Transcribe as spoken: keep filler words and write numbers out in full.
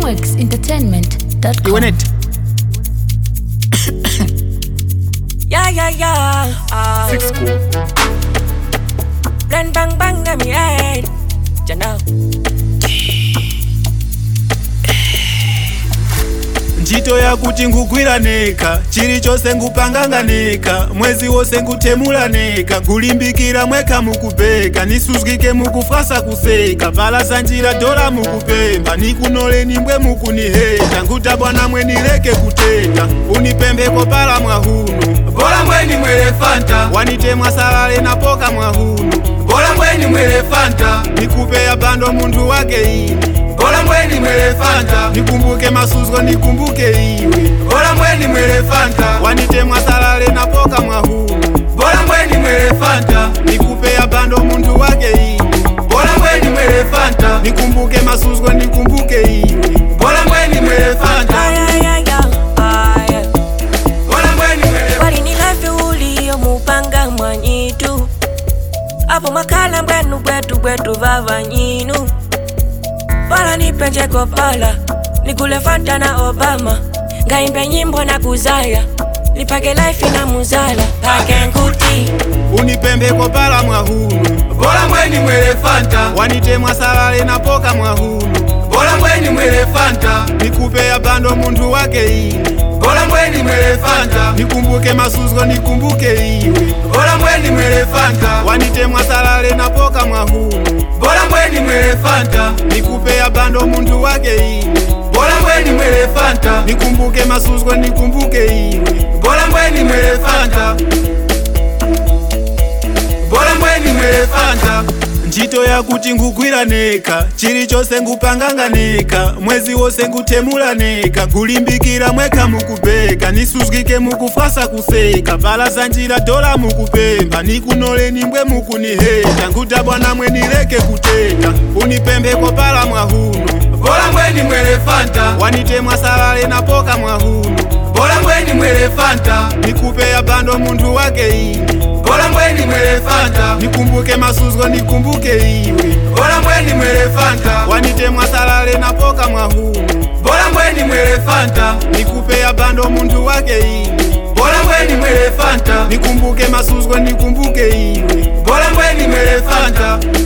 dreamworks entertainment dot com. Yeah, yeah, yeah. Uh, Six school. Bang, bang, bang, let me aid. You know. Njito ya kuti ngugwiraneka chiri chose ngupanganganeka mwezi wose ngutemulaneka kulimbikira mweka mukubeka nisuzgike mukufasa kuseka pala njira dola mukupemba nikunole nimbwe mukuniheta nguta bwana mwe nileke kuteta unipembeko pala mwahunu bola mweni mwele fanta wanitemwa salale na poka mwahunu bola mweni mwele fanta nikupe ya bando mundu wake ini bola mweni mwele fanta nikumbuke masuzgo nikumbuke iwe bola mweni mwele fanta wanitemwa salale na poka mwahunu bola mweni mwele fanta nikupe ya bando mundu wake ini bola mweni mwele fanta nikumbuke masuzgo nikumbuke iwe bola mweni mwele fanta Yeah, yeah, yeah, ah, yeah. bola mweni mwele Wali ni life uliyo mupanga mwanyitu Apo makala mbwenu bwetu bwetu vava nyinu Pala nipenje ko pala Nikule Fanta na Obama Ngaimbe nyimbo na kuzaya Nipake life na muzala Pake nkuti unipembeko pala mwahunu bola mweni mwele fanta wanitemwa salale na poka mwahunu bola mweni mwele fanta nikupe ya bando mundu wake ini bola mweni mwele fanta nikumbuke masuzgo nikumbuke iwe bola mweni mwele fanta wanitemwa salale na poka mwahunu bola mweni mwele fanta nikupe ya bando mundu wake ini bola mweni mwele fanta nikumbuke masuzgo nikumbuke iwe bola mweni mwele fanta bola mweni mwele fanta njito ya kuti ngugwiraneka chiri chose ngupanganganeka mwezi wose ngutemulaneka kulimbikira mweka mukubeka nisuzgike mukufasa kuseka pala zanjira dola mukupemba nikunole nimbwe mukuniheta nguta bwana mwenileke kuteta unipembeko pala mwahunu bola mweni mwele fanta wanitemwa salale na poka mwahunu bola mweni mwele fanta nikupe ya bando mundu wake ini bola mweni mwele fanta nikumbuke masuzgo nikumbuke iwe bola mweni mwele fanta wanitemwa salale na poka mwahunu bola mweni mwele fanta nikupe ya bando mundu wake ini bola mweni mwele fanta nikumbuke masuzgo nikumbuke iwe bola mweni mwele fanta